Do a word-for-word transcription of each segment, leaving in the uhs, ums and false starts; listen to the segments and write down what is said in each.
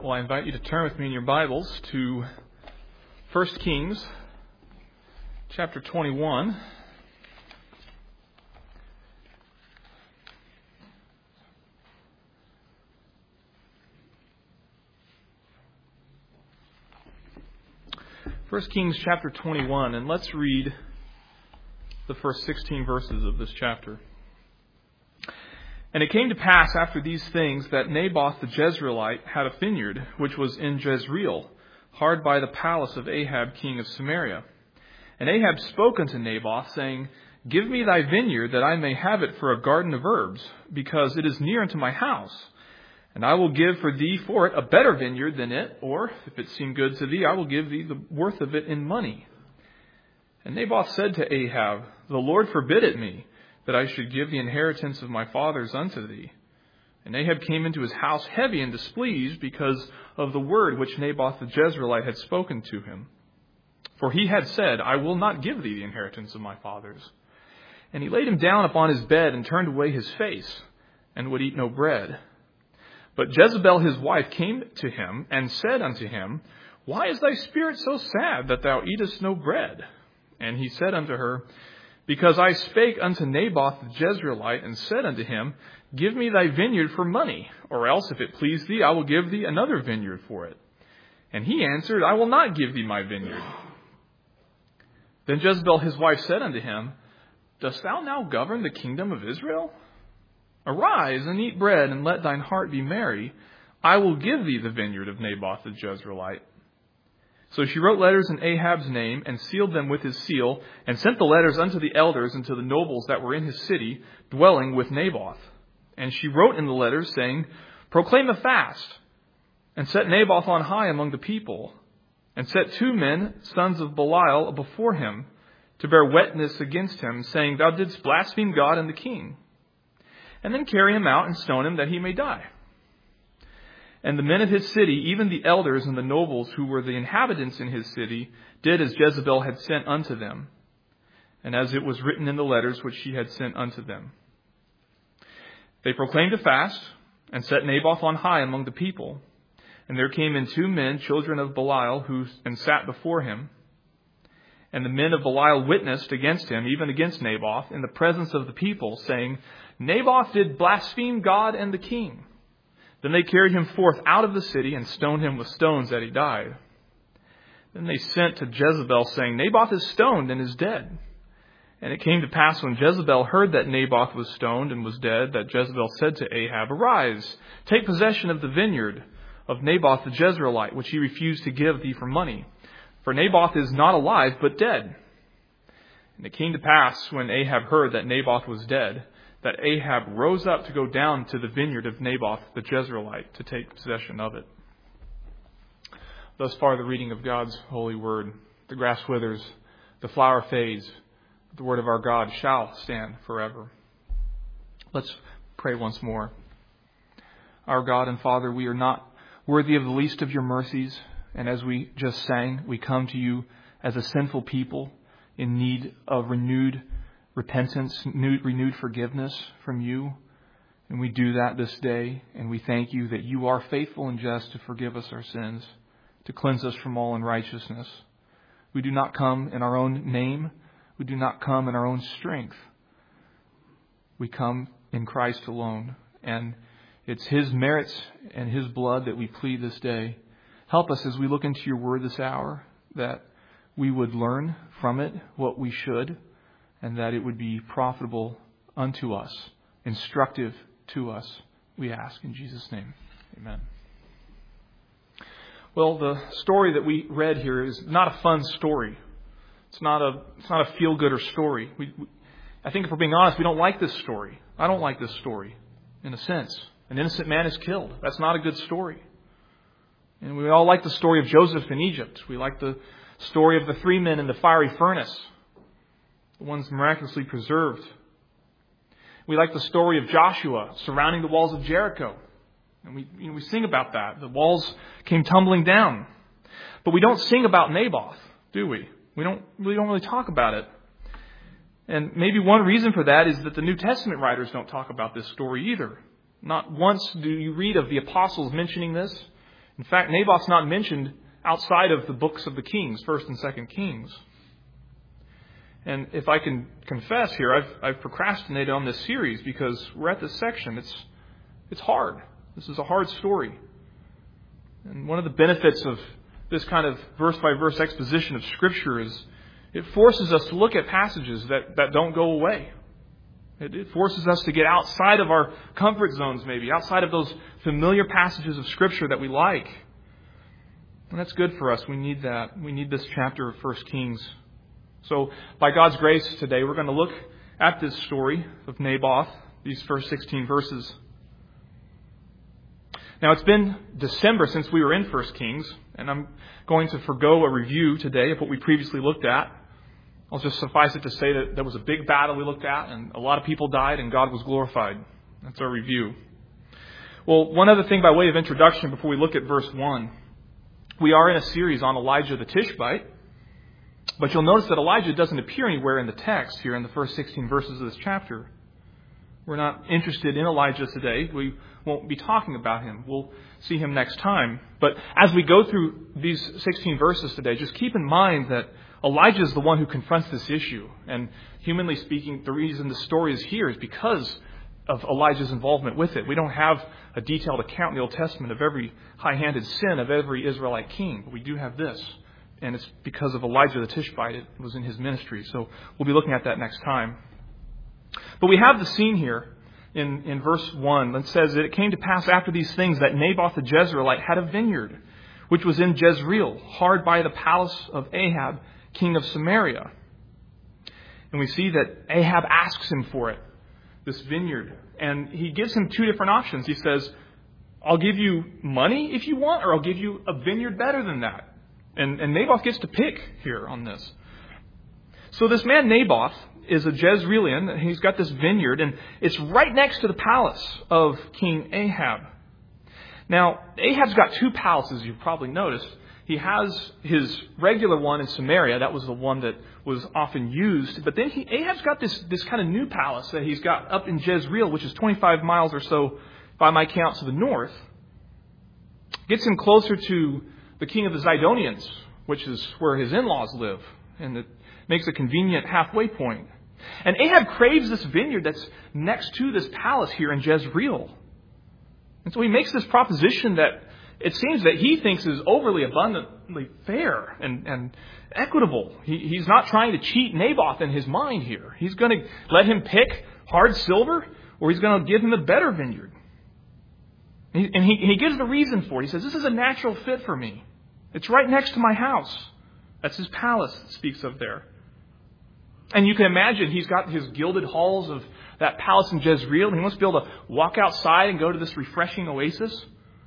Well, I invite you to turn with me in your Bibles to First Kings chapter twenty-one. First Kings chapter twenty-one, and let's read the first sixteen verses of this chapter. And it came to pass after these things that Naboth the Jezreelite had a vineyard, which was in Jezreel, hard by the palace of Ahab king of Samaria. And Ahab spoke unto Naboth, saying, Give me thy vineyard, that I may have it for a garden of herbs, because it is near unto my house. And I will give for thee for it a better vineyard than it, or, if it seem good to thee, I will give thee the worth of it in money. And Naboth said to Ahab, The Lord forbid it me, that I should give the inheritance of my fathers unto thee. And Ahab came into his house heavy and displeased because of the word which Naboth the Jezreelite had spoken to him. For he had said, I will not give thee the inheritance of my fathers. And he laid him down upon his bed and turned away his face, and would eat no bread. But Jezebel his wife came to him and said unto him, Why is thy spirit so sad that thou eatest no bread? And he said unto her, Because I spake unto Naboth the Jezreelite, and said unto him, Give me thy vineyard for money, or else, if it please thee, I will give thee another vineyard for it. And he answered, I will not give thee my vineyard. Then Jezebel his wife said unto him, Dost thou now govern the kingdom of Israel? Arise and eat bread, and let thine heart be merry. I will give thee the vineyard of Naboth the Jezreelite. So she wrote letters in Ahab's name, and sealed them with his seal, and sent the letters unto the elders and to the nobles that were in his city, dwelling with Naboth. And she wrote in the letters, saying, Proclaim a fast, and set Naboth on high among the people, and set two men, sons of Belial, before him, to bear witness against him, saying, Thou didst blaspheme God and the king. And then carry him out and stone him, that he may die. And the men of his city, even the elders and the nobles who were the inhabitants in his city, did as Jezebel had sent unto them, and as it was written in the letters which she had sent unto them. They proclaimed a fast, and set Naboth on high among the people. And there came in two men, children of Belial, who and sat before him. And the men of Belial witnessed against him, even against Naboth, in the presence of the people, saying, Naboth did blaspheme God and the king. Then they carried him forth out of the city and stoned him with stones that he died. Then they sent to Jezebel, saying, Naboth is stoned and is dead. And it came to pass when Jezebel heard that Naboth was stoned and was dead, that Jezebel said to Ahab, Arise, take possession of the vineyard of Naboth the Jezreelite, which he refused to give thee for money. For Naboth is not alive, but dead. And it came to pass when Ahab heard that Naboth was dead, that Ahab rose up to go down to the vineyard of Naboth the Jezreelite to take possession of it. Thus far the reading of God's holy word. The grass withers, the flower fades, but the word of our God shall stand forever. Let's pray once more. Our God and Father, we are not worthy of the least of your mercies, and as we just sang, we come to you as a sinful people in need of renewed repentance, new, renewed forgiveness from you. And we do that this day. And we thank you that you are faithful and just to forgive us our sins, to cleanse us from all unrighteousness. We do not come in our own name. We do not come in our own strength. We come in Christ alone. And it's his merits and his blood that we plead this day. Help us as we look into your word this hour, that we would learn from it what we should, and that it would be profitable unto us, instructive to us, we ask in Jesus' name. Amen. Well, the story that we read here is not a fun story. It's not a it's not a feel-gooder story. We, we, I think if we're being honest, we don't like this story. I don't like this story, in a sense. An innocent man is killed. That's not a good story. And we all like the story of Joseph in Egypt. We like the story of the three men in the fiery furnace, the ones miraculously preserved. We like the story of Joshua surrounding the walls of Jericho. And we, you know, we sing about that. The walls came tumbling down. But we don't sing about Naboth, do we? We don't, we don't really talk about it. And maybe one reason for that is that the New Testament writers don't talk about this story either. Not once do you read of the apostles mentioning this In fact, Naboth's not mentioned outside of the books of the Kings, First and Second Kings. And if I can confess here, I've, I've procrastinated on this series because we're at this section. It's, it's hard. This is a hard story. And one of the benefits of this kind of verse-by-verse exposition of Scripture is it forces us to look at passages that, that don't go away. It, it forces us to get outside of our comfort zones, maybe, outside of those familiar passages of Scripture that we like. And that's good for us. We need that. We need this chapter of First Kings. So, by God's grace today, we're going to look at this story of Naboth, these first sixteen verses. Now, it's been December since we were in First Kings, and I'm going to forgo a review today of what we previously looked at. I'll just suffice it to say that there was a big battle we looked at, and a lot of people died, and God was glorified. That's our review. Well, one other thing by way of introduction before we look at verse one. We are in a series on Elijah the Tishbite. But you'll notice that Elijah doesn't appear anywhere in the text here in the first sixteen verses of this chapter. We're not interested in Elijah today. We won't be talking about him. We'll see him next time. But as we go through these sixteen verses today, just keep in mind that Elijah is the one who confronts this issue. And humanly speaking, the reason the story is here is because of Elijah's involvement with it. We don't have a detailed account in the Old Testament of every high-handed sin of every Israelite king. But we do have this. And it's because of Elijah the Tishbite. It was in his ministry. So we'll be looking at that next time. But we have the scene here in, in verse one that says that it came to pass after these things that Naboth the Jezreelite had a vineyard, which was in Jezreel, hard by the palace of Ahab, king of Samaria. And we see that Ahab asks him for it, this vineyard. And he gives him two different options. He says, I'll give you money if you want, or I'll give you a vineyard better than that. And, and Naboth gets to pick here on this. So this man Naboth is a Jezreelian. He's got this vineyard, and it's right next to the palace of King Ahab. Now, Ahab's got two palaces, you've probably noticed. He has his regular one in Samaria. That was the one that was often used. But then he, Ahab's got this, this kind of new palace that he's got up in Jezreel, which is twenty-five miles or so, by my count, to the north. Gets him closer to the king of the Zidonians, which is where his in-laws live. And it makes a convenient halfway point. And Ahab craves this vineyard that's next to this palace here in Jezreel. And so he makes this proposition that it seems that he thinks is overly abundantly fair and, and equitable. He, he's not trying to cheat Naboth in his mind here. He's going to let him pick hard silver, or he's going to give him a better vineyard. And he, he gives the reason for it. He says, this is a natural fit for me. It's right next to my house. That's his palace that speaks of there. And you can imagine he's got his gilded halls of that palace in Jezreel. And he wants to be able to walk outside and go to this refreshing oasis.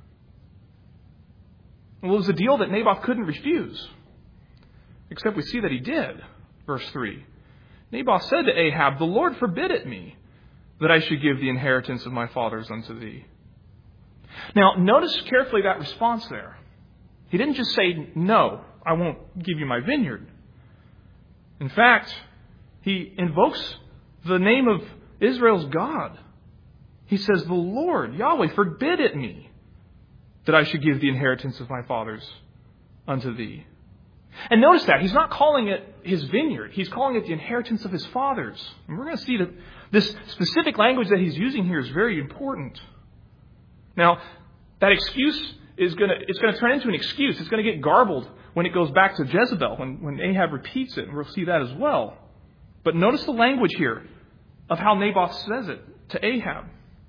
Well, it was a deal that Naboth couldn't refuse. Except we see that he did. Verse three. Naboth said to Ahab, the Lord forbid it me that I should give the inheritance of my fathers unto thee. Now, notice carefully that response there. He didn't just say, no, I won't give you my vineyard. In fact, he invokes the name of Israel's God. He says, the Lord, Yahweh, forbid it me that I should give the inheritance of my fathers unto thee. And notice that. He's not calling it his vineyard. He's calling it the inheritance of his fathers. And we're going to see that this specific language that he's using here is very important. Now, that excuse is going to, it's going to turn into an excuse. It's going to get garbled when it goes back to Jezebel, when, when Ahab repeats it, and we'll see that as well. But notice the language here of how Naboth says it to Ahab.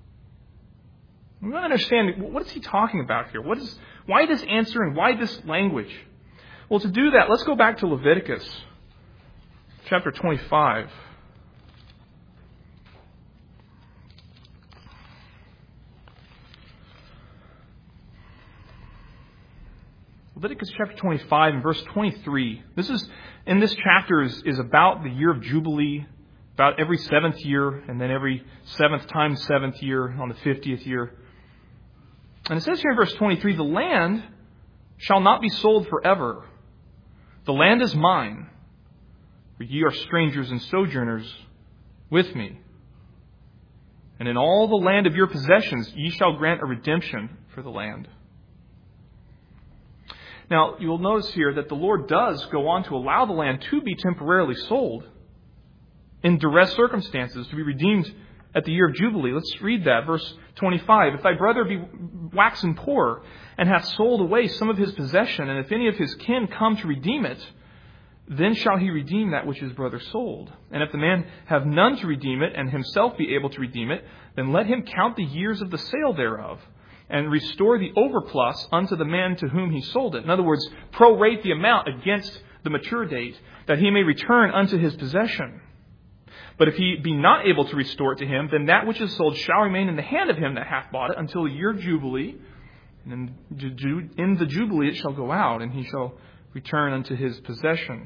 We want to understand, what is he talking about here? What is, why this answer and why this language? Well, to do that, let's go back to Leviticus chapter twenty-five. Leviticus chapter twenty-five and verse twenty-three. This is, in this chapter is, is about the year of Jubilee, about every seventh year, and then every seventh times seventh year on the fiftieth year. And it says here in verse twenty-three, the land shall not be sold forever. The land is mine, for ye are strangers and sojourners with me. And in all the land of your possessions ye shall grant a redemption for the land. Now, you'll notice here that the Lord does go on to allow the land to be temporarily sold in duress circumstances, to be redeemed at the year of Jubilee. Let's read that, verse twenty-five. If thy brother be waxen poor, and hath sold away some of his possession, and if any of his kin come to redeem it, then shall he redeem that which his brother sold. And if the man have none to redeem it, and himself be able to redeem it, then let him count the years of the sale thereof, and restore the overplus unto the man to whom he sold it. In other words, prorate the amount against the mature date, that he may return unto his possession. But if he be not able to restore it to him, then that which is sold shall remain in the hand of him that hath bought it until the year of Jubilee. And in the Jubilee it shall go out, and he shall return unto his possession.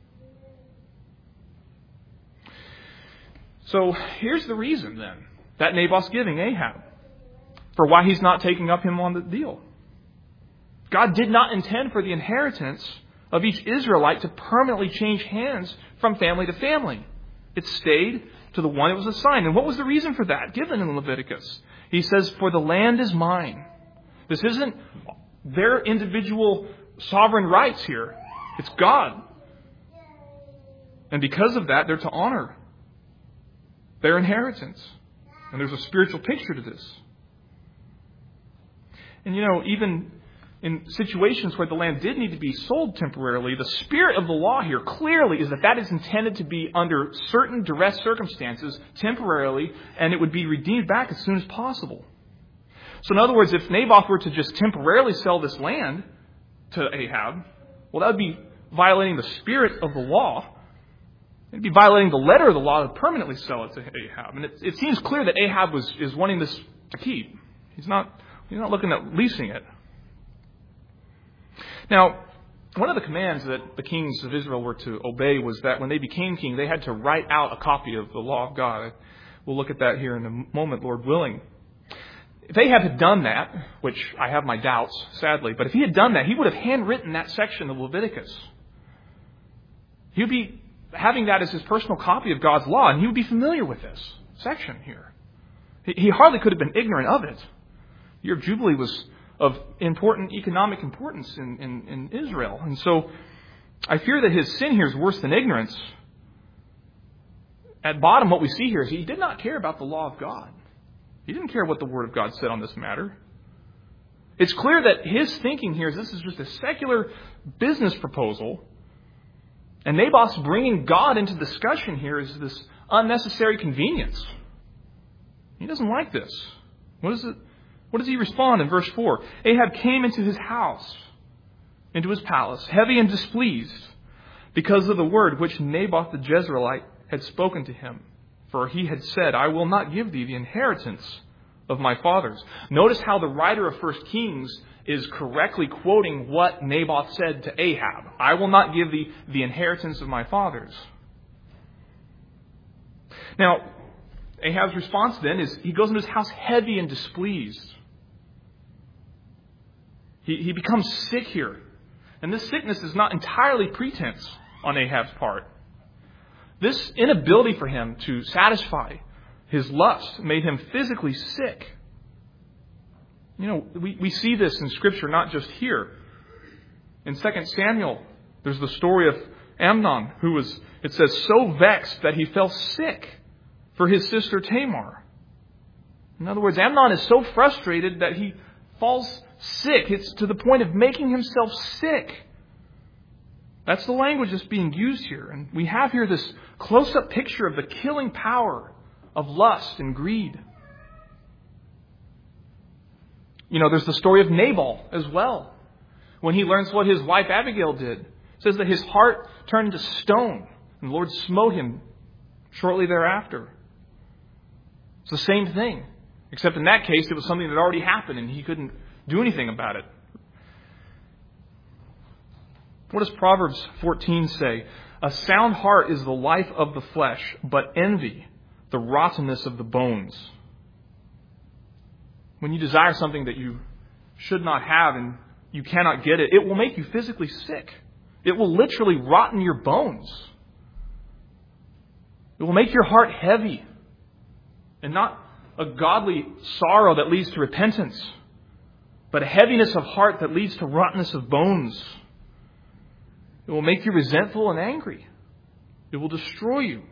So here's the reason then that Naboth's giving Ahab for why he's not taking up him on the deal. God did not intend for the inheritance of each Israelite to permanently change hands from family to family. It stayed to the one it was assigned. And what was the reason for that given in Leviticus? He says, for the land is mine. This isn't their individual sovereign rights here. It's God. And because of that, they're to honor their inheritance. And there's a spiritual picture to this. And you know, even in situations where the land did need to be sold temporarily, the spirit of the law here clearly is that that is intended to be under certain duress circumstances temporarily, and it would be redeemed back as soon as possible. So in other words, if Naboth were to just temporarily sell this land to Ahab, well, that would be violating the spirit of the law. It'd be violating the letter of the law to permanently sell it to Ahab. And it, it seems clear that Ahab was is wanting this to keep. He's not he's not looking at leasing it. Now, one of the commands that the kings of Israel were to obey was that when they became king, they had to write out a copy of the law of God. We'll look at that here in a moment, Lord willing. If Ahab had done that, which I have my doubts, sadly, but if he had done that, he would have handwritten that section of Leviticus. He would be having that as his personal copy of God's law, and he would be familiar with this section here. He, he hardly could have been ignorant of it. The year of Jubilee was of important economic importance in, in, in Israel. And so I fear that his sin here is worse than ignorance. At bottom, what we see here is he did not care about the law of God. He didn't care what the Word of God said on this matter. It's clear that his thinking here is this is just a secular business proposal. And Naboth's bringing God into discussion here is this unnecessary convenience. He doesn't like this. What is it? What does he respond in verse four? Ahab came into his house, into his palace, heavy and displeased, because of the word which Naboth the Jezreelite had spoken to him. For he had said, I will not give thee the inheritance of my fathers. Notice how the writer of First Kings is correctly quoting what Naboth said to Ahab. I will not give thee the inheritance of my fathers. Now, Ahab's response then is he goes into his house heavy and displeased. He, he becomes sick here. And this sickness is not entirely pretense on Ahab's part. This inability for him to satisfy his lust made him physically sick. You know, we, we see this in Scripture, not just here. In Second Samuel, there's the story of Amnon, who was, it says, so vexed that he fell sick for his sister Tamar. In other words, Amnon is so frustrated that he falls sick. It's to the point of making himself sick. That's the language that's being used here. And we have here this close-up picture of the killing power of lust and greed. You know, there's the story of Nabal as well. When he learns what his wife Abigail did, it says that his heart turned to stone, and the Lord smote him shortly thereafter. It's the same thing, except in that case it was something that already happened and he couldn't do anything about it. What does Proverbs fourteen say? A sound heart is the life of the flesh, but envy, the rottenness of the bones. When you desire something that you should not have and you cannot get it, it will make you physically sick. It will literally rotten your bones. It will make your heart heavy and not a godly sorrow that leads to repentance. but a heaviness of heart that leads to rottenness of bones. It will make you resentful and angry. It will destroy you.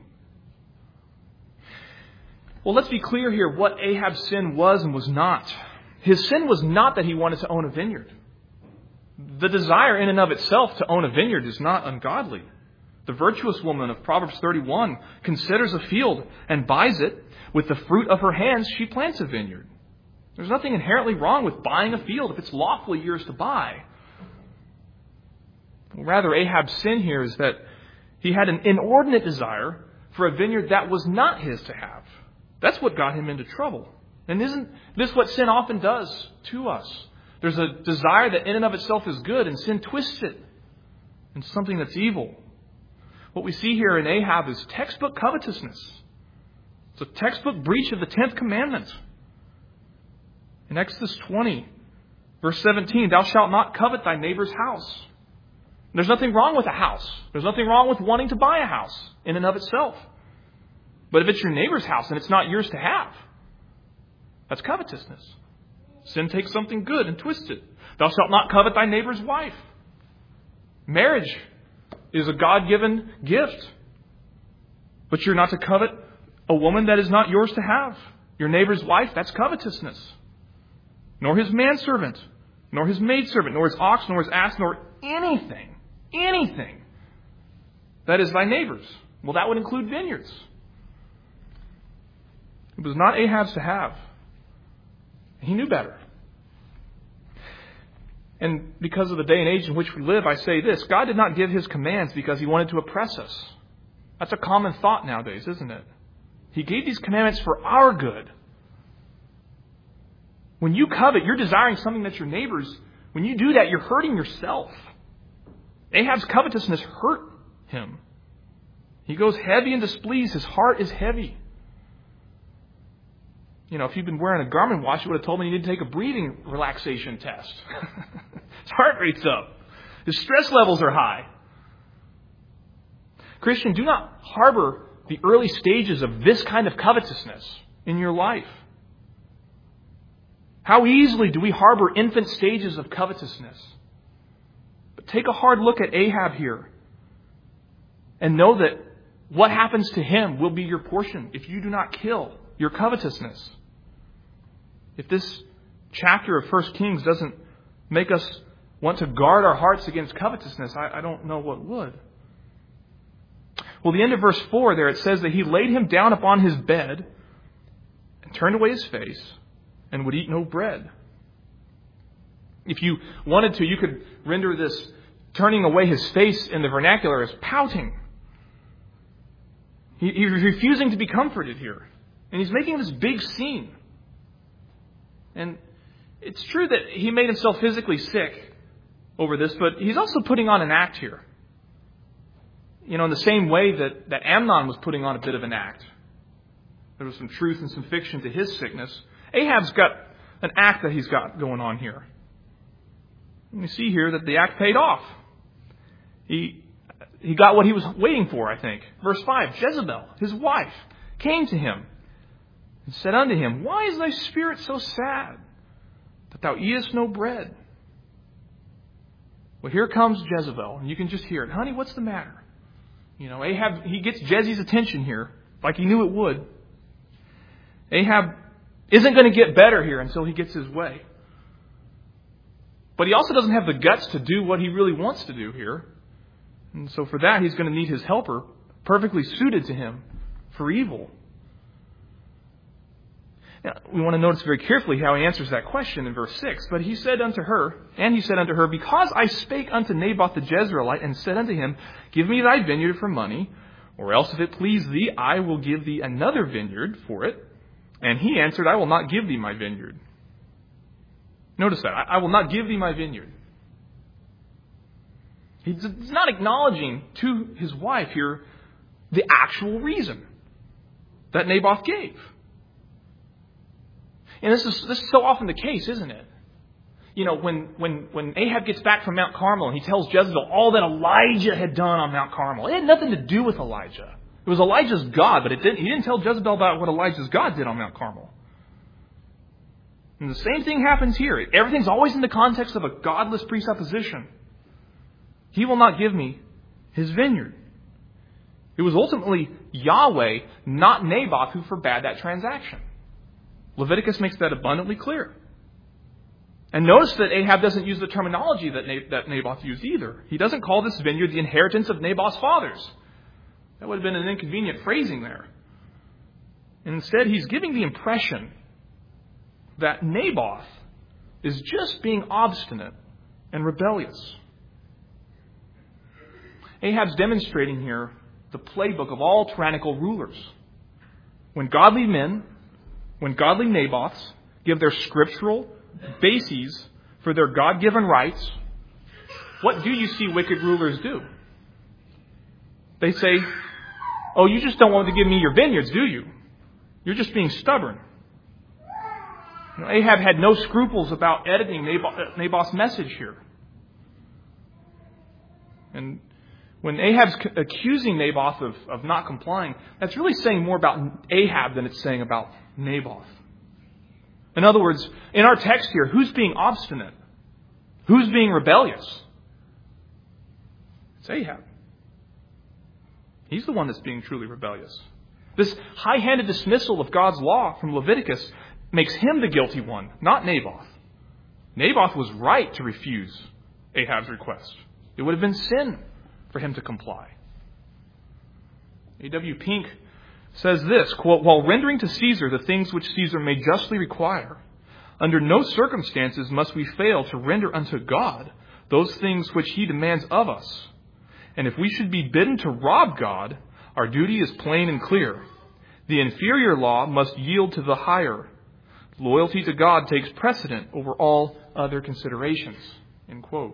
Well, let's be clear here what Ahab's sin was and was not. His sin was not that he wanted to own a vineyard. The desire in and of itself to own a vineyard is not ungodly. The virtuous woman of Proverbs thirty-one considers a field and buys it. With the fruit of her hands, she plants a vineyard. There's nothing inherently wrong with buying a field if it's lawfully yours to buy. Rather, Ahab's sin here is that he had an inordinate desire for a vineyard that was not his to have. That's what got him into trouble. And isn't this what sin often does to us? There's a desire that in and of itself is good, and sin twists it into something that's evil. What we see here in Ahab is textbook covetousness. It's a textbook breach of the tenth commandment. In Exodus twenty, verse seventeen, thou shalt not covet thy neighbor's house. There's nothing wrong with a house. There's nothing wrong with wanting to buy a house in and of itself. But if it's your neighbor's house and it's not yours to have, that's covetousness. Sin takes something good and twists it. Thou shalt not covet thy neighbor's wife. Marriage is a God-given gift. But you're not to covet a woman that is not yours to have. Your neighbor's wife, that's covetousness. Nor his manservant, nor his maidservant, nor his ox, nor his ass, nor anything, anything that is thy neighbor's. Well, that would include vineyards. It was not Ahab's to have. He knew better. And because of the day and age in which we live, I say this: God did not give his commands because he wanted to oppress us. That's a common thought nowadays, isn't it? He gave these commandments for our good. When you covet, you're desiring something that's your neighbor's. When you do that, you're hurting yourself. Ahab's covetousness hurt him. He goes heavy and displeased. His heart is heavy. You know, if you'd been wearing a Garmin watch, you would have told me you need to take a breathing relaxation test. His heart rate's up. His stress levels are high. Christian, do not harbor the early stages of this kind of covetousness in your life. How easily do we harbor infant stages of covetousness? But take a hard look at Ahab here and know that what happens to him will be your portion if you do not kill your covetousness. If this chapter of First Kings doesn't make us want to guard our hearts against covetousness, I, I don't know what would. Well, the end of verse four there, it says that he laid him down upon his bed and turned away his face and would eat no bread. If you wanted to, you could render this turning away his face in the vernacular as pouting. He, he's refusing to be comforted here. And he's making this big scene. And it's true that he made himself physically sick over this, but he's also putting on an act here. You know, in the same way that, that Amnon was putting on a bit of an act. There was some truth and some fiction to his sickness. Ahab's got an act that he's got going on here. And we see here that the act paid off. He, he got what he was waiting for, I think. Verse five, Jezebel, his wife, came to him and said unto him, why is thy spirit so sad, that thou eatest no bread? Well, here comes Jezebel, and you can just hear it. Honey, what's the matter? You know, Ahab, he gets Jeze's attention here, like he knew it would. Ahab isn't going to get better here until he gets his way. But he also doesn't have the guts to do what he really wants to do here. And so for that, he's going to need his helper, perfectly suited to him, for evil. Now, we want to notice very carefully how he answers that question in verse six. But he said unto her, and he said unto her, because I spake unto Naboth the Jezreelite, and said unto him, give me thy vineyard for money, or else if it please thee, I will give thee another vineyard for it. And he answered, I will not give thee my vineyard. Notice that. I will not give thee my vineyard. He's not acknowledging to his wife here the actual reason that Naboth gave. And this is this is so often the case, isn't it? You know, when, when, when Ahab gets back from Mount Carmel and he tells Jezebel all that Elijah had done on Mount Carmel, it had nothing to do with Elijah. It was Elijah's God, but it didn't, he didn't tell Jezebel about what Elijah's God did on Mount Carmel. And the same thing happens here. Everything's always in the context of a godless presupposition. He will not give me his vineyard. It was ultimately Yahweh, not Naboth, who forbade that transaction. Leviticus makes that abundantly clear. And notice that Ahab doesn't use the terminology that, Nab- that Naboth used either. He doesn't call this vineyard the inheritance of Naboth's fathers. That would have been an inconvenient phrasing there. Instead, he's giving the impression that Naboth is just being obstinate and rebellious. Ahab's demonstrating here the playbook of all tyrannical rulers. When godly men, when godly Naboths give their scriptural bases for their God-given rights, what do you see wicked rulers do? They say, oh, you just don't want to give me your vineyards, do you? You're just being stubborn. You know, Ahab had no scruples about editing Naboth, Naboth's message here. And when Ahab's accusing Naboth of, of not complying, that's really saying more about Ahab than it's saying about Naboth. In other words, in our text here, who's being obstinate? Who's being rebellious? It's Ahab. He's the one that's being truly rebellious. This high-handed dismissal of God's law from Leviticus makes him the guilty one, not Naboth. Naboth was right to refuse Ahab's request. It would have been sin for him to comply. A W Pink says this, quote, while rendering to Caesar the things which Caesar may justly require, under no circumstances must we fail to render unto God those things which he demands of us. And if we should be bidden to rob God, our duty is plain and clear. The inferior law must yield to the higher. Loyalty to God takes precedent over all other considerations. End quote.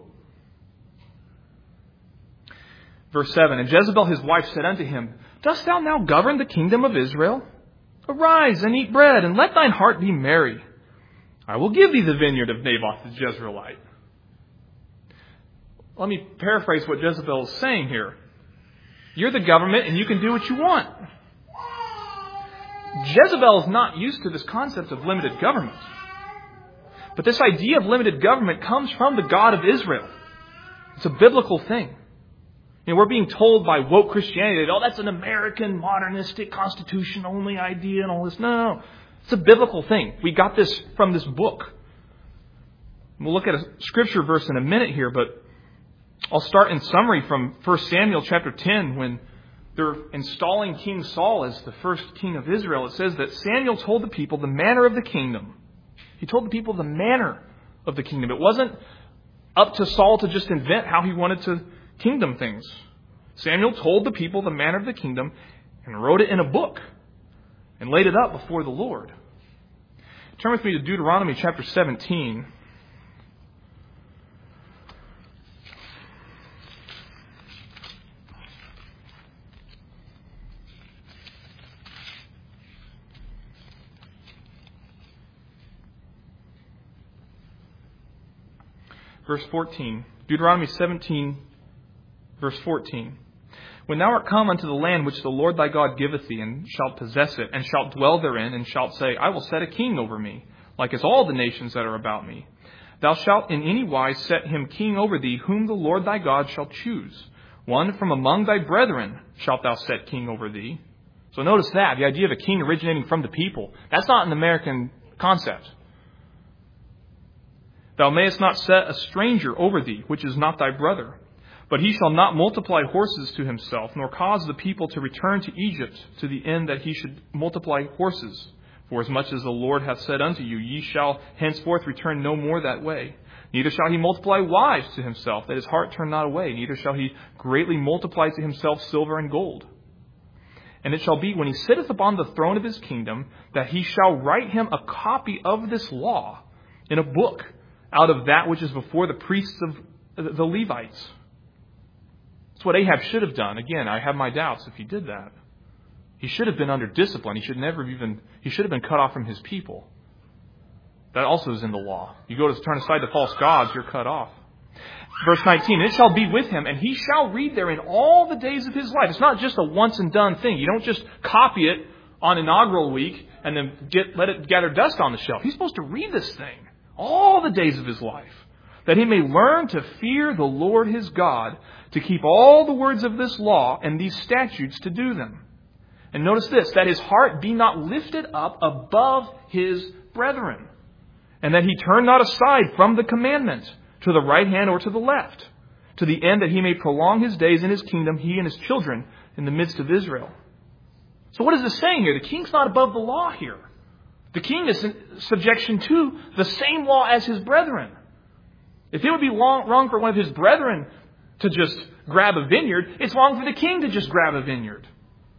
Verse seven, and Jezebel his wife said unto him, dost thou now govern the kingdom of Israel? Arise and eat bread, and let thine heart be merry. I will give thee the vineyard of Naboth the Jezreelite. Let me paraphrase what Jezebel is saying here. You're the government and you can do what you want. Jezebel is not used to this concept of limited government. But this idea of limited government comes from the God of Israel. It's a biblical thing. You know, we're being told by woke Christianity that, oh, that's an American, modernistic, constitution-only idea and all this. No, no, no. It's a biblical thing. We got this from this book. We'll look at a scripture verse in a minute here, but I'll start in summary from First Samuel chapter ten when they're installing King Saul as the first king of Israel. It says that Samuel told the people the manner of the kingdom. He told the people the manner of the kingdom. It wasn't up to Saul to just invent how he wanted to kingdom things. Samuel told the people the manner of the kingdom and wrote it in a book and laid it up before the Lord. Turn with me to Deuteronomy chapter seventeen. Verse fourteen. Deuteronomy seventeen, verse fourteen. When thou art come unto the land which the Lord thy God giveth thee, and shalt possess it, and shalt dwell therein, and shalt say, I will set a king over me, like as all the nations that are about me. Thou shalt in any wise set him king over thee, whom the Lord thy God shall choose. One from among thy brethren shalt thou set king over thee. So notice that, the idea of a king originating from the people. That's not an American concept. Thou mayest not set a stranger over thee, which is not thy brother. But he shall not multiply horses to himself, nor cause the people to return to Egypt, to the end that he should multiply horses. For as much as the Lord hath said unto you, ye shall henceforth return no more that way. Neither shall he multiply wives to himself, that his heart turn not away. Neither shall he greatly multiply to himself silver and gold. And it shall be, when he sitteth upon the throne of his kingdom, that he shall write him a copy of this law in a book, out of that which is before the priests of the Levites. That's what Ahab should have done. Again, I have my doubts if he did that. He should have been under discipline. He should never have even, he should have been cut off from his people. That also is in the law. You go to turn aside the false gods, you're cut off. Verse nineteen, it shall be with him, and he shall read therein all the days of his life. It's not just a once and done thing. You don't just copy it on inaugural week and then get, let it gather dust on the shelf. He's supposed to read this thing all the days of his life, that he may learn to fear the Lord his God, to keep all the words of this law and these statutes to do them. And notice this, that his heart be not lifted up above his brethren, and that he turn not aside from the commandment to the right hand or to the left, to the end that he may prolong his days in his kingdom, he and his children in the midst of Israel. So what is this saying here? The king's not above the law here. The king is in subjection to the same law as his brethren. If it would be long, wrong for one of his brethren to just grab a vineyard, it's wrong for the king to just grab a vineyard.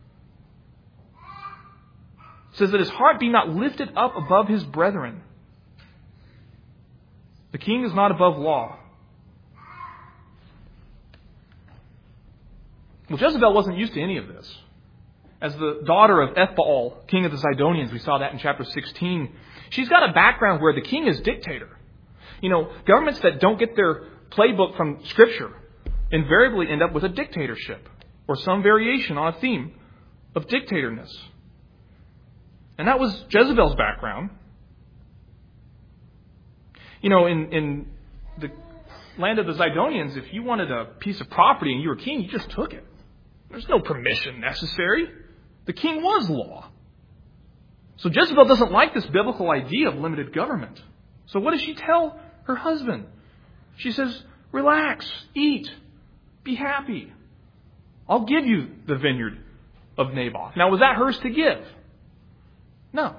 It says that his heart be not lifted up above his brethren. The king is not above law. Well, Jezebel wasn't used to any of this. As the daughter of Ethbaal, king of the Zidonians, we saw that in chapter sixteen, she's got a background where the king is dictator. You know, governments that don't get their playbook from Scripture invariably end up with a dictatorship or some variation on a theme of dictatorness. And that was Jezebel's background. You know, in, in the land of the Zidonians, if you wanted a piece of property and you were king, you just took it. There's no permission necessary. The king was law. So Jezebel doesn't like this biblical idea of limited government. So what does she tell her husband? She says, relax, eat, be happy. I'll give you the vineyard of Naboth. Now, was that hers to give? No.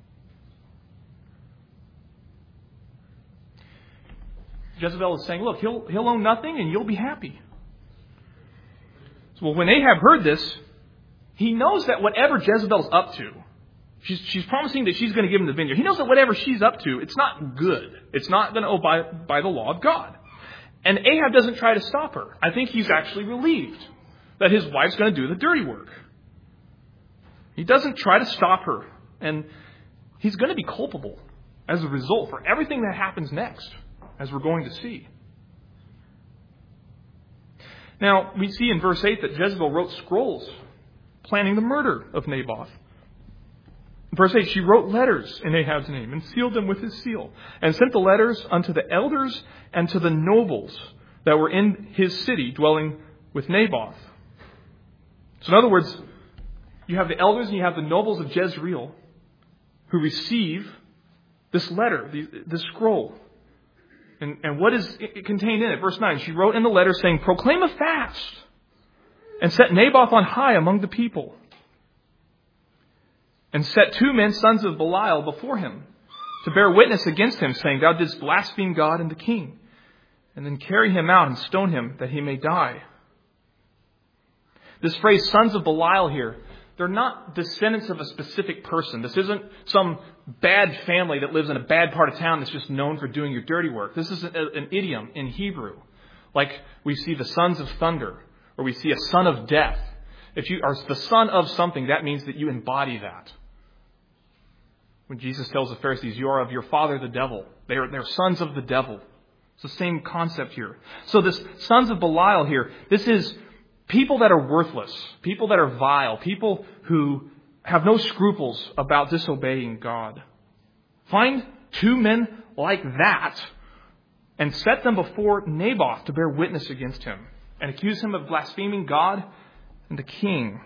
Jezebel is saying, look, he'll, he'll own nothing and you'll be happy. So, well, when Ahab heard this, he knows that whatever Jezebel's up to, she's, she's promising that she's going to give him the vineyard. He knows that whatever she's up to, it's not good. It's not going to obey by the law of God. And Ahab doesn't try to stop her. I think he's actually relieved that his wife's going to do the dirty work. He doesn't try to stop her. And he's going to be culpable as a result for everything that happens next, as we're going to see. Now, we see in verse eight that Jezebel wrote scrolls planning the murder of Naboth. In verse eight, she wrote letters in Ahab's name and sealed them with his seal, and sent the letters unto the elders and to the nobles that were in his city dwelling with Naboth. So in other words, you have the elders and you have the nobles of Jezreel who receive this letter, this scroll. And, and what is contained in it? Verse nine, she wrote in the letter saying, proclaim a fast and set Naboth on high among the people. And set two men, sons of Belial, before him to bear witness against him, saying, thou didst blaspheme God and the king. And then carry him out and stone him that he may die. This phrase, sons of Belial here, they're not descendants of a specific person. This isn't some bad family that lives in a bad part of town that's just known for doing your dirty work. This is an idiom in Hebrew. Like we see the sons of thunder, or we see a son of death. If you are the son of something, that means that you embody that. When Jesus tells the Pharisees, you are of your father the devil. They are, they're sons of the devil. It's the same concept here. So this sons of Belial here, this is people that are worthless, people that are vile, people who have no scruples about disobeying God. Find two men like that and set them before Naboth to bear witness against him and accuse him of blaspheming God and the king.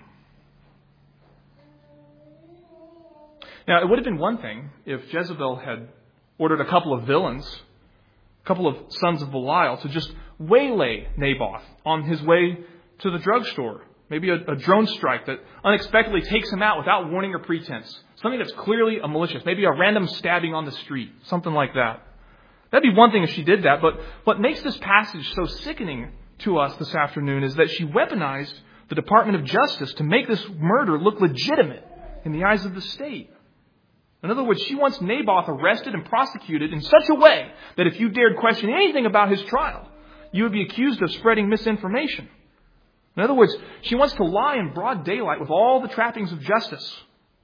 Now, it would have been one thing if Jezebel had ordered a couple of villains, a couple of sons of Belial, to just waylay Naboth on his way to the drugstore. Maybe a, a drone strike that unexpectedly takes him out without warning or pretense. Something that's clearly a malicious. Maybe a random stabbing on the street. Something like that. That'd be one thing if she did that. But what makes this passage so sickening to us this afternoon is that she weaponized the Department of Justice to make this murder look legitimate in the eyes of the state. In other words, she wants Naboth arrested and prosecuted in such a way that if you dared question anything about his trial, you would be accused of spreading misinformation. In other words, she wants to lie in broad daylight with all the trappings of justice.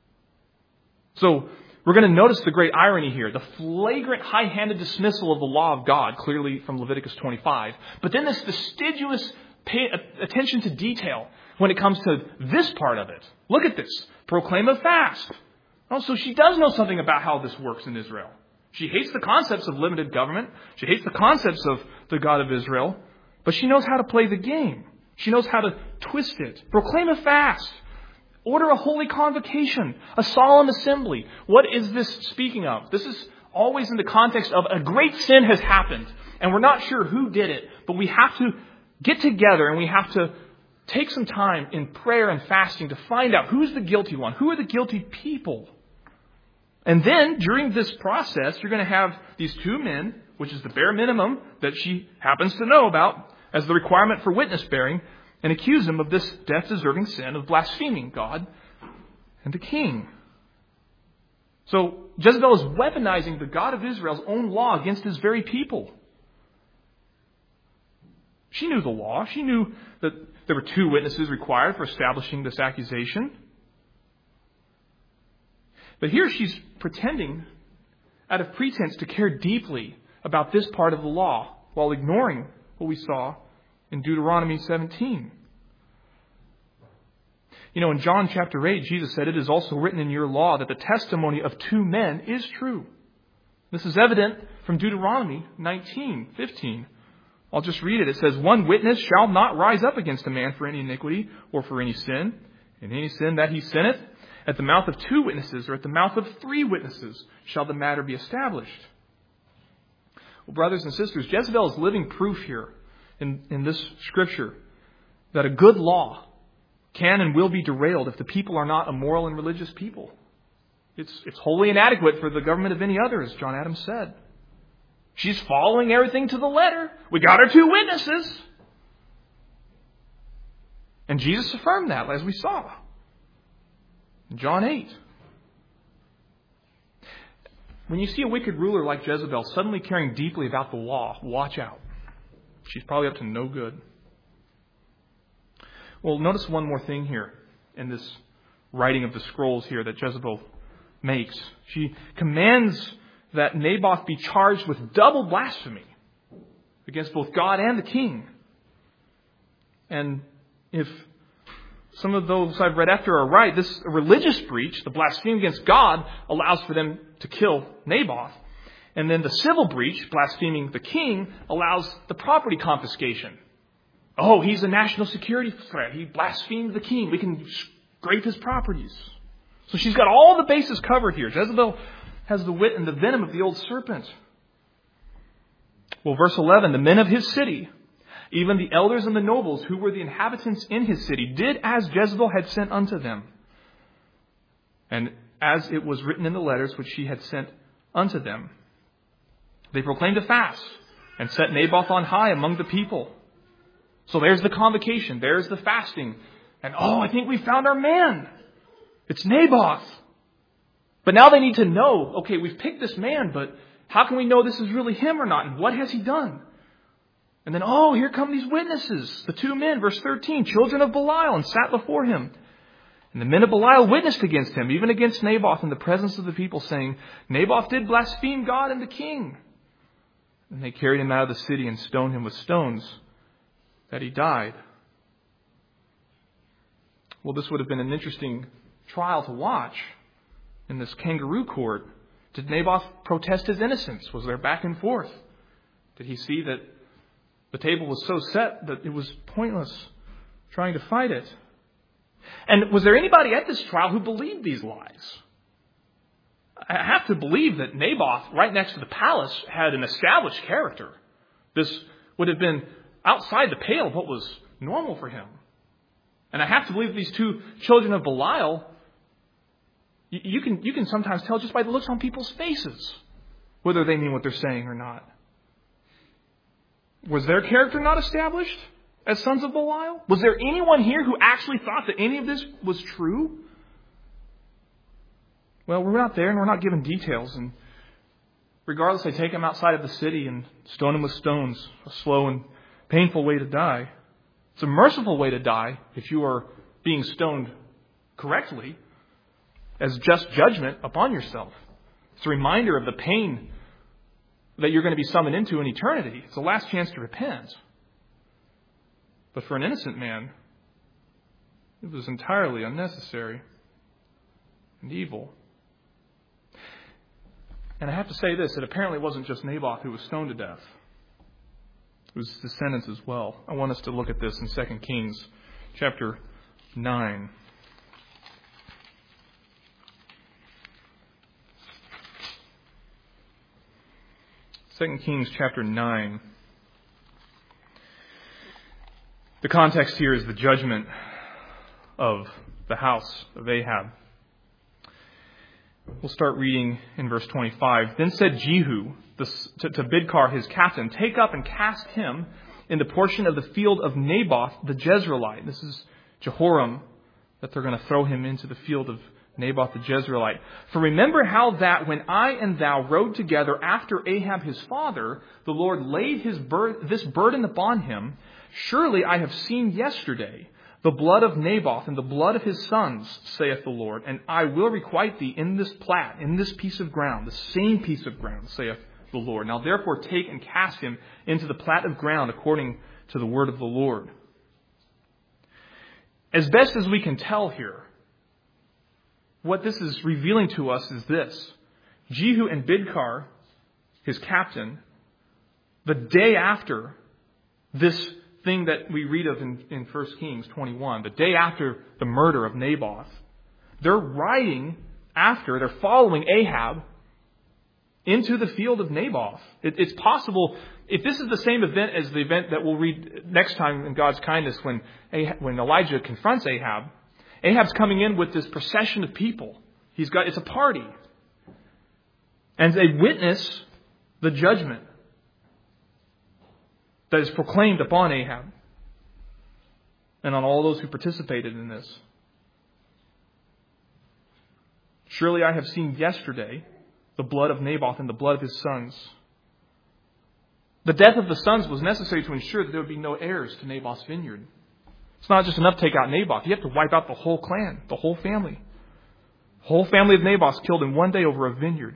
So we're going to notice the great irony here, the flagrant high-handed dismissal of the law of God, clearly from Leviticus twenty-five, but then this fastidious pay attention to detail when it comes to this part of it. Look at this. Proclaim a fast. Oh, so she does know something about how this works in Israel. She hates the concepts of limited government. She hates the concepts of the God of Israel. But she knows how to play the game. She knows how to twist it. Proclaim a fast. Order a holy convocation. A solemn assembly. What is this speaking of? This is always in the context of a great sin has happened. And we're not sure who did it. But we have to get together and we have to take some time in prayer and fasting to find out who's the guilty one. Who are the guilty people? And then, during this process, you're going to have these two men, which is the bare minimum that she happens to know about as the requirement for witness bearing, and accuse him of this death-deserving sin of blaspheming God and the king. So, Jezebel is weaponizing the God of Israel's own law against his very people. She knew the law. She knew that there were two witnesses required for establishing this accusation. But here she's pretending, out of pretense, to care deeply about this part of the law, while ignoring what we saw in Deuteronomy seventeen. You know, in John chapter eight, Jesus said, "It is also written in your law that the testimony of two men is true." This is evident from Deuteronomy nineteen fifteen. I'll just read it. It says, "One witness shall not rise up against a man for any iniquity or for any sin. In any sin that he sinneth, at the mouth of two witnesses or at the mouth of three witnesses shall the matter be established." Well, brothers and sisters, Jezebel is living proof here in, in this scripture that a good law can and will be derailed if the people are not a moral and religious people. It's, it's wholly inadequate for the government of any other, as John Adams said. She's following everything to the letter. We got our two witnesses. And Jesus affirmed that, as we saw in John eight. When you see a wicked ruler like Jezebel suddenly caring deeply about the law, watch out. She's probably up to no good. Well, notice one more thing here in this writing of the scrolls here that Jezebel makes. She commands that Naboth be charged with double blasphemy against both God and the king. And if some of those I've read after are right, this religious breach, the blasphemy against God, allows for them to kill Naboth. And then the civil breach, blaspheming the king, allows the property confiscation. Oh, he's a national security threat. He blasphemed the king. We can scrape his properties. So she's got all the bases covered here. Jezebel has the wit and the venom of the old serpent. Well, verse eleven, the men of his city, even the elders and the nobles who were the inhabitants in his city, did as Jezebel had sent unto them. And as it was written in the letters which she had sent unto them, they proclaimed a fast and set Naboth on high among the people. So there's the convocation. There's the fasting. And oh, I think we found our man. It's Naboth. But now they need to know, okay, we've picked this man, but how can we know this is really him or not? And what has he done? And then, oh, here come these witnesses. The two men, verse thirteen, children of Belial, and sat before him. And the men of Belial witnessed against him, even against Naboth in the presence of the people, saying, Naboth did blaspheme God and the king. And they carried him out of the city and stoned him with stones, that he died. Well, this would have been an interesting trial to watch in this kangaroo court. Did Naboth protest his innocence? Was there back and forth? Did he see that the table was so set that it was pointless trying to fight it? And was there anybody at this trial who believed these lies? I have to believe that Naboth, right next to the palace, had an established character. This would have been outside the pale of what was normal for him. And I have to believe these two children of Belial, you, you can you can sometimes tell just by the looks on people's faces whether they mean what they're saying or not. Was their character not established as sons of Belial? Was there anyone here who actually thought that any of this was true? Well, we're not there and we're not given details. And regardless, they take him outside of the city and stone him with stones, a slow and painful way to die. It's a merciful way to die if you are being stoned correctly as just judgment upon yourself. It's a reminder of the pain that you're going to be summoned into in eternity. It's the last chance to repent. But for an innocent man, It was entirely unnecessary and evil. And I have to say this, it apparently wasn't just Naboth who was stoned to death. It was his descendants as well. I want us to look at this in Second Kings chapter nine. Second Kings chapter nine. The context here is the judgment of the house of Ahab. We'll start reading in verse twenty-five. Then said Jehu the, to, to Bidkar his captain, "Take up and cast him in the portion of the field of Naboth the Jezreelite." This is Jehoram, that they're going to throw him into the field of Naboth the Jezreelite. "For remember how that when I and thou rode together after Ahab his father, the Lord laid his bur- this burden upon him. Surely I have seen yesterday the blood of Naboth and the blood of his sons, saith the Lord, and I will requite thee in this plat, in this piece of ground, the same piece of ground, saith the Lord. Now therefore take and cast him into the plat of ground according to the word of the Lord." As best as we can tell here, what this is revealing to us is this. Jehu and Bidkar, his captain, the day after this thing that we read of in, in First Kings twenty-one, the day after the murder of Naboth, they're riding after, they're following Ahab into the field of Naboth. It, it's possible, if this is the same event as the event that we'll read next time in God's kindness when, Ahab, when Elijah confronts Ahab, Ahab's coming in with this procession of people. He's got, it's a party. And they witness the judgment that is proclaimed upon Ahab and on all those who participated in this. "Surely I have seen yesterday the blood of Naboth and the blood of his sons." The death of the sons was necessary to ensure that there would be no heirs to Naboth's vineyard. It's not just enough to take out Naboth. You have to wipe out the whole clan, the whole family. The whole family of Naboth's killed in one day over a vineyard.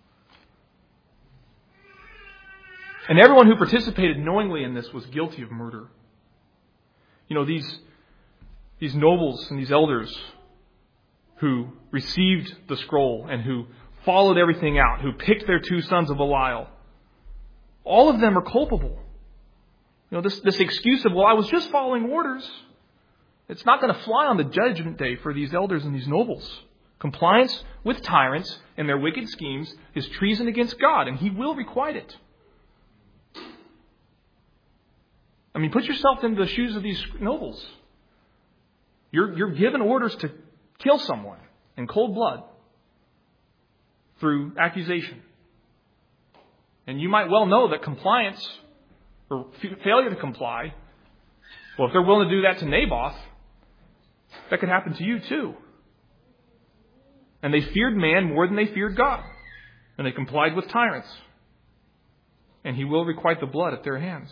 And everyone who participated knowingly in this was guilty of murder. You know, these, these nobles and these elders who received the scroll and who followed everything out, who picked their two sons of Belial, all of them are culpable. You know, this, this excuse of, well, I was just following orders. It's not going to fly on the judgment day for these elders and these nobles. Compliance with tyrants and their wicked schemes is treason against God, and He will requite it. I mean, put yourself into the shoes of these nobles. You're, you're given orders to kill someone in cold blood through accusation. And you might well know that compliance or f- failure to comply, well, if they're willing to do that to Naboth, that could happen to you too. And they feared man more than they feared God. And they complied with tyrants. And He will requite the blood at their hands.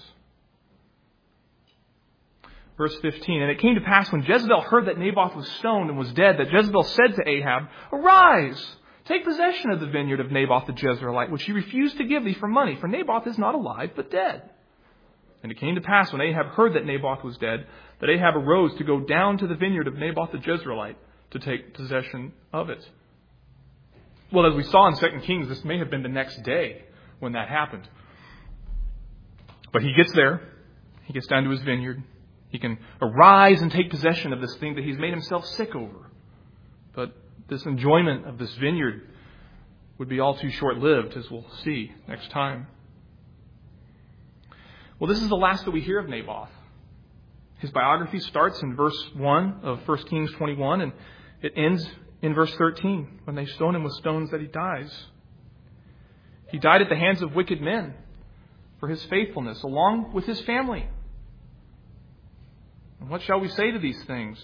Verse fifteen, "And it came to pass when Jezebel heard that Naboth was stoned and was dead, that Jezebel said to Ahab, Arise, take possession of the vineyard of Naboth the Jezreelite, which he refused to give thee for money, for Naboth is not alive, but dead. And it came to pass when Ahab heard that Naboth was dead, that Ahab arose to go down to the vineyard of Naboth the Jezreelite to take possession of it." Well, as we saw in Second Kings, this may have been the next day when that happened. But he gets there. He gets down to his vineyard. He can arise and take possession of this thing that he's made himself sick over. But this enjoyment of this vineyard would be all too short-lived, as we'll see next time. Well, this is the last that we hear of Naboth. His biography starts in verse one of First Kings twenty-one, and it ends in verse thirteen, when they stone him with stones that he dies. He died at the hands of wicked men for his faithfulness, along with his family. And what shall we say to these things?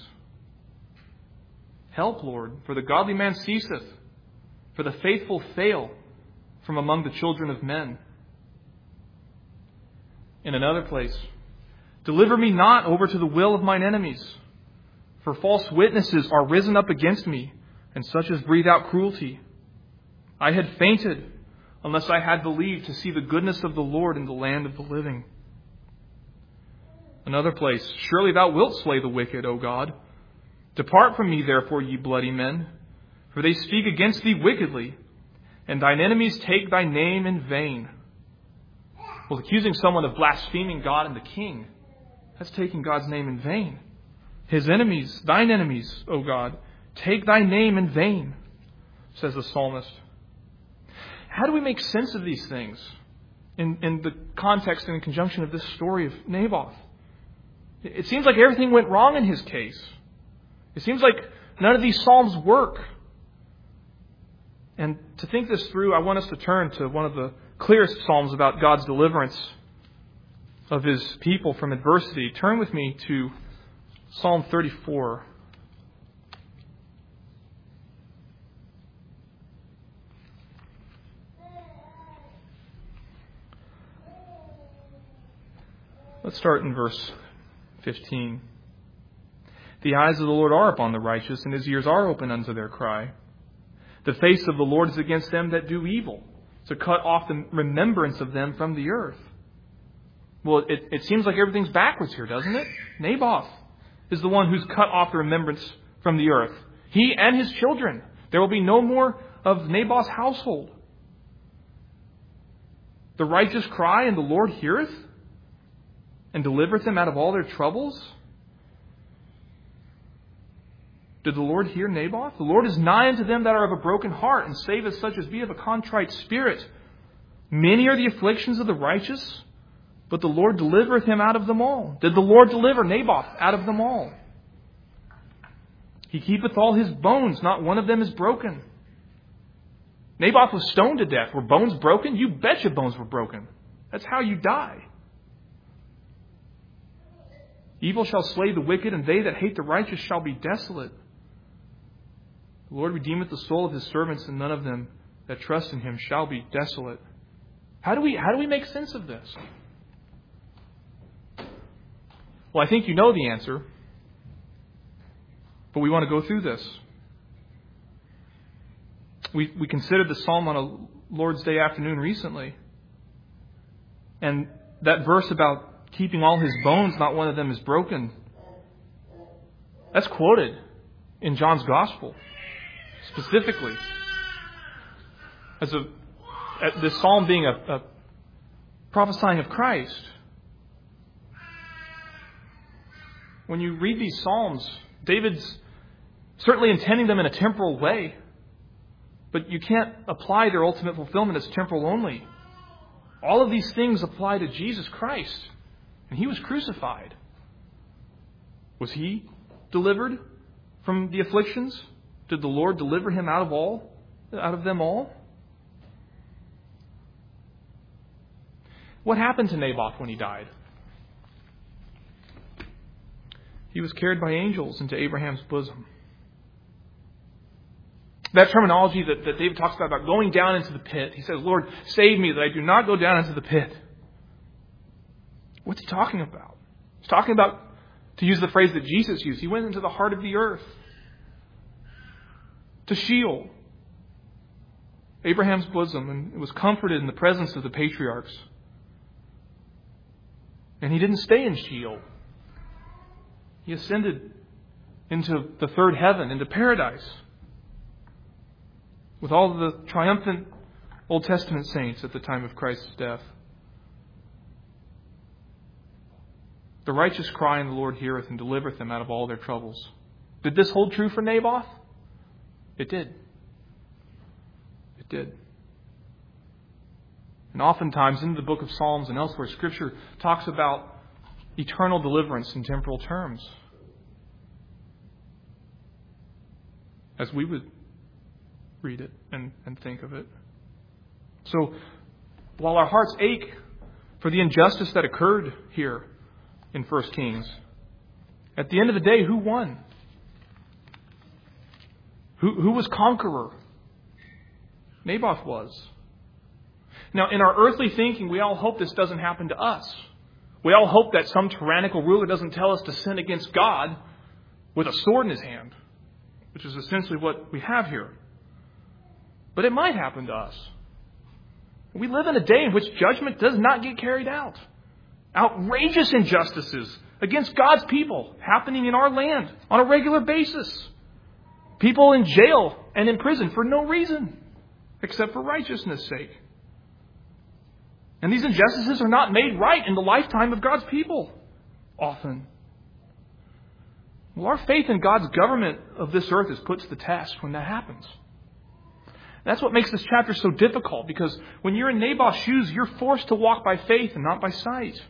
Help, Lord, for the godly man ceaseth, for the faithful fail from among the children of men. In another place, deliver me not over to the will of mine enemies, for false witnesses are risen up against me, and such as breathe out cruelty. I had fainted, unless I had believed to see the goodness of the Lord in the land of the living. Another place, surely thou wilt slay the wicked, O God, Depart from me, therefore, ye bloody men, for they speak against thee wickedly, and thine enemies take thy name in vain. Well, accusing someone of blaspheming God and the king, that's taking God's name in vain. His enemies, thine enemies, O God, take thy name in vain, says the psalmist. How do we make sense of these things in, in the context and in conjunction of this story of Naboth? It seems like everything went wrong in his case. It seems like none of these psalms work. And to think this through, I want us to turn to one of the clearest psalms about God's deliverance of His people from adversity. Turn with me to Psalm thirty-four. Let's start in verse fifteen. The eyes of the Lord are upon the righteous, and His ears are open unto their cry. The face of the Lord is against them that do evil, to cut off the remembrance of them from the earth. Well, it, it seems like everything's backwards here, doesn't it? Naboth is the one who's cut off the remembrance from the earth. He and his children. There will be no more of Naboth's household. The righteous cry, and the Lord heareth, and delivereth them out of all their troubles. Did the Lord hear Naboth? The Lord is nigh unto them that are of a broken heart, and saveth such as be of a contrite spirit. Many are the afflictions of the righteous, but the Lord delivereth him out of them all. Did the Lord deliver Naboth out of them all? He keepeth all his bones, not one of them is broken. Naboth was stoned to death. Were bones broken? You bet your bones were broken. That's how you die. Evil shall slay the wicked, and they that hate the righteous shall be desolate. The Lord redeemeth the soul of His servants, and none of them that trust in Him shall be desolate. How do we, how do we make sense of this? Well, I think you know the answer, but we want to go through this. We, we considered the psalm on a Lord's Day afternoon recently. And that verse about keeping all his bones, not one of them is broken, that's quoted in John's Gospel, specifically. As a, this psalm being a, a prophesying of Christ. When you read these psalms, David's certainly intending them in a temporal way, but you can't apply their ultimate fulfillment as temporal only. All of these things apply to Jesus Christ, and He was crucified. Was He delivered from the afflictions? Did the Lord deliver Him out of all, out of them all? What happened to Naboth when he died? He was carried by angels into Abraham's bosom. That terminology that, that David talks about, about going down into the pit. He says, Lord, save me that I do not go down into the pit. What's he talking about? He's talking about, to use the phrase that Jesus used, He went into the heart of the earth. To Sheol. Abraham's bosom, and was comforted in the presence of the patriarchs. And he didn't stay in Sheol. He ascended into the third heaven, into paradise, with all the triumphant Old Testament saints at the time of Christ's death. The righteous cry, and the Lord heareth, and delivereth them out of all their troubles. Did this hold true for Naboth? It did. It did. And oftentimes in the book of Psalms and elsewhere, Scripture talks about eternal deliverance in temporal terms, as we would read it and, and think of it. So, while our hearts ache for the injustice that occurred here in First Kings, at the end of the day, who won? Who, who was conqueror? Naboth was. Now, in our earthly thinking, we all hope this doesn't happen to us. We all hope that some tyrannical ruler doesn't tell us to sin against God with a sword in his hand, which is essentially what we have here. But it might happen to us. We live in a day in which judgment does not get carried out. Outrageous injustices against God's people happening in our land on a regular basis. People in jail and in prison for no reason except for righteousness' sake. And these injustices are not made right in the lifetime of God's people, often. Well, our faith in God's government of this earth is put to the test when that happens. That's what makes this chapter so difficult, because when you're in Naboth's shoes, you're forced to walk by faith and not by sight.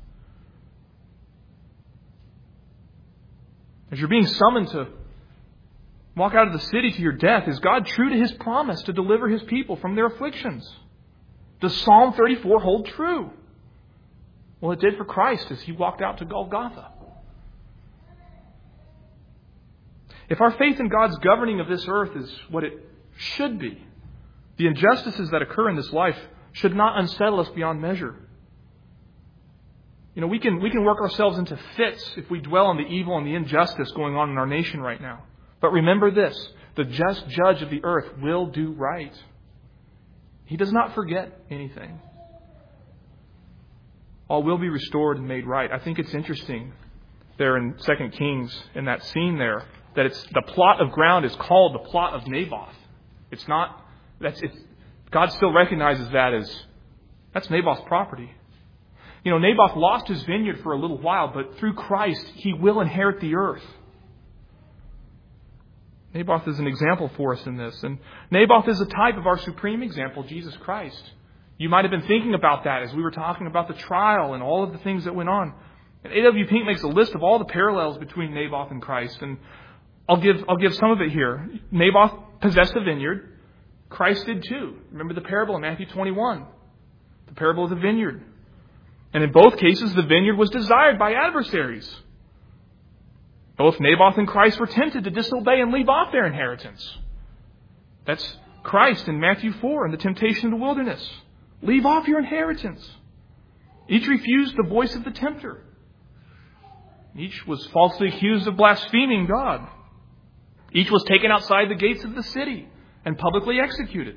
As you're being summoned to walk out of the city to your death, is God true to His promise to deliver His people from their afflictions? Does Psalm thirty-four hold true? Well, it did for Christ as He walked out to Golgotha. If our faith in God's governing of this earth is what it should be, the injustices that occur in this life should not unsettle us beyond measure. You know, we can we can work ourselves into fits if we dwell on the evil and the injustice going on in our nation right now. But remember this, the just judge of the earth will do right. He does not forget anything. All will be restored and made right. I think it's interesting there in Second Kings, in that scene there, that it's the plot of ground is called the plot of Naboth. It's not, that's it's, God still recognizes that as, that's Naboth's property. You know, Naboth lost his vineyard for a little while, but through Christ, he will inherit the earth. Naboth is an example for us in this. And Naboth is a type of our supreme example, Jesus Christ. You might have been thinking about that as we were talking about the trial and all of the things that went on. And A W Pink makes a list of all the parallels between Naboth and Christ. And I'll give I'll give some of it here. Naboth possessed a vineyard. Christ did too. Remember the parable in Matthew twenty-one. The parable of the vineyard. And in both cases, the vineyard was desired by adversaries. Both Naboth and Christ were tempted to disobey and leave off their inheritance. That's Christ in Matthew four and the temptation in the wilderness. Leave off your inheritance. Each refused the voice of the tempter. Each was falsely accused of blaspheming God. Each was taken outside the gates of the city and publicly executed.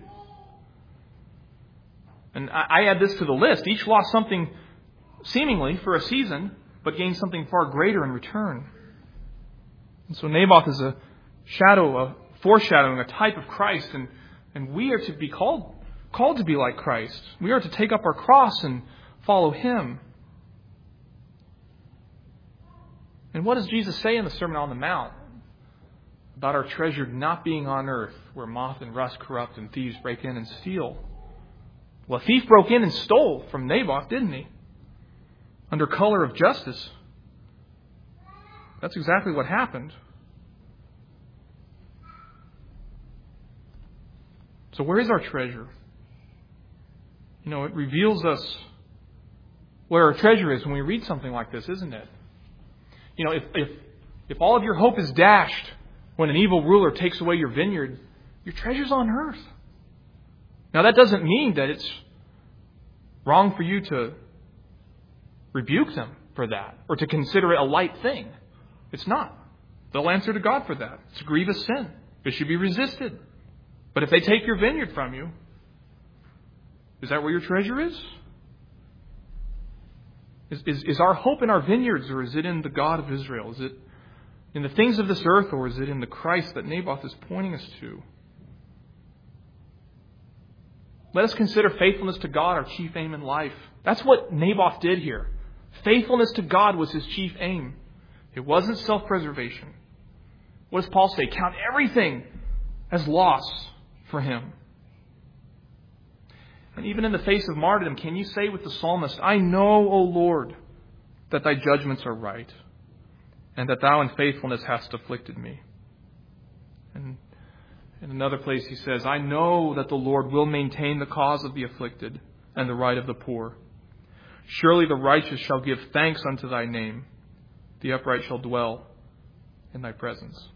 And I add this to the list. Each lost something seemingly for a season, but gained something far greater in return. And so Naboth is a shadow, a foreshadowing, a type of Christ, and, and we are to be called, called to be like Christ. We are to take up our cross and follow Him. And what does Jesus say in the Sermon on the Mount about our treasure not being on earth, where moth and rust corrupt and thieves break in and steal? Well, a thief broke in and stole from Naboth, didn't he? Under color of justice. That's exactly what happened. So where is our treasure? You know, it reveals us where our treasure is when we read something like this, isn't it? You know, if if, if all of your hope is dashed when an evil ruler takes away your vineyard, your treasure's on earth. Now, that doesn't mean that it's wrong for you to rebuke them for that or to consider it a light thing. It's not. They'll answer to God for that. It's a grievous sin. It should be resisted. But if they take your vineyard from you, is that where your treasure is? Is, is, is our hope in our vineyards, or is it in the God of Israel? Is it in the things of this earth, or is it in the Christ that Naboth is pointing us to? Let us consider faithfulness to God our chief aim in life. That's what Naboth did here. Faithfulness to God was his chief aim. It wasn't self-preservation. What does Paul say? Count everything as loss for him. And even in the face of martyrdom, can you say with the psalmist, I know, O Lord, that thy judgments are right, and that thou in faithfulness hast afflicted me. And in another place he says, I know that the Lord will maintain the cause of the afflicted and the right of the poor. Surely the righteous shall give thanks unto thy name. The upright shall dwell in thy presence.